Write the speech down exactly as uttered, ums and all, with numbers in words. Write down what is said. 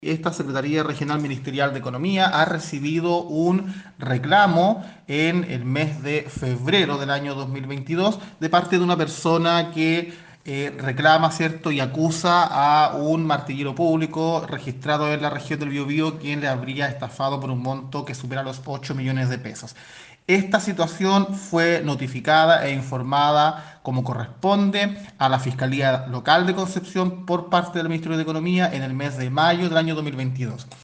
Esta Secretaría Regional Ministerial de Economía ha recibido un reclamo en el mes de febrero del año dos mil veintidós de parte de una persona que eh, reclama, ¿cierto? Y acusa a un martillero público registrado en la región del Biobío, quien le habría estafado por un monto que supera los ocho millones de pesos. Esta situación fue notificada e informada como corresponde a la Fiscalía Local de Concepción por parte del Ministerio de Economía en el mes de mayo del año dos mil veintidós.